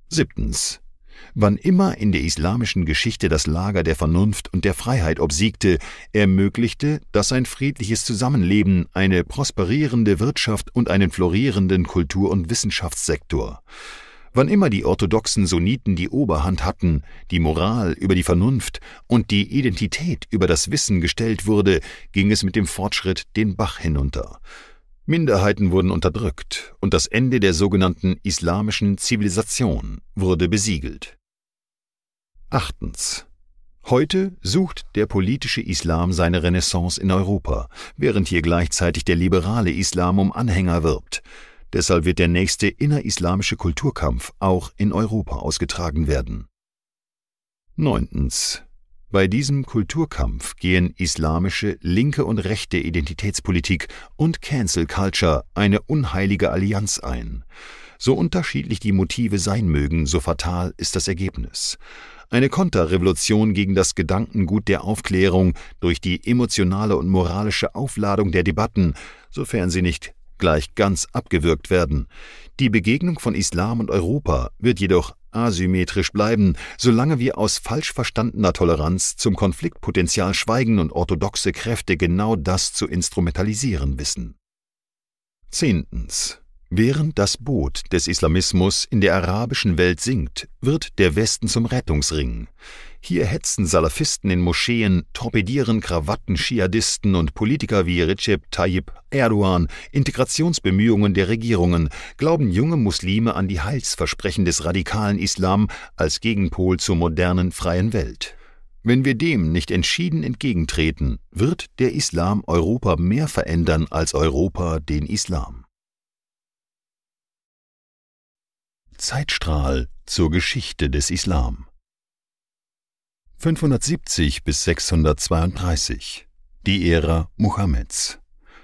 7. Wann immer in der islamischen Geschichte das Lager der Vernunft und der Freiheit obsiegte, ermöglichte das ein friedliches Zusammenleben, eine prosperierende Wirtschaft und einen florierenden Kultur- und Wissenschaftssektor. Wann immer die orthodoxen Sunniten die Oberhand hatten, die Moral über die Vernunft und die Identität über das Wissen gestellt wurde, ging es mit dem Fortschritt den Bach hinunter. Minderheiten wurden unterdrückt und das Ende der sogenannten islamischen Zivilisation wurde besiegelt. 8. Heute sucht der politische Islam seine Renaissance in Europa, während hier gleichzeitig der liberale Islam um Anhänger wirbt. Deshalb wird der nächste innerislamische Kulturkampf auch in Europa ausgetragen werden. 9. Bei diesem Kulturkampf gehen islamische, linke und rechte Identitätspolitik und Cancel Culture eine unheilige Allianz ein. So unterschiedlich die Motive sein mögen, so fatal ist das Ergebnis. Eine Konterrevolution gegen das Gedankengut der Aufklärung durch die emotionale und moralische Aufladung der Debatten, sofern sie nicht gleich ganz abgewürgt werden. Die Begegnung von Islam und Europa wird jedoch asymmetrisch bleiben, solange wir aus falsch verstandener Toleranz zum Konfliktpotenzial schweigen und orthodoxe Kräfte genau das zu instrumentalisieren wissen. 10. Während das Boot des Islamismus in der arabischen Welt sinkt, wird der Westen zum Rettungsring. Hier hetzen Salafisten in Moscheen, torpedieren Krawatten-Dschihadisten und Politiker wie Recep Tayyip Erdogan Integrationsbemühungen der Regierungen, glauben junge Muslime an die Heilsversprechen des radikalen Islam als Gegenpol zur modernen, freien Welt. Wenn wir dem nicht entschieden entgegentreten, wird der Islam Europa mehr verändern als Europa den Islam. Zeitstrahl zur Geschichte des Islam. 570 bis 632, die Ära Mohammeds.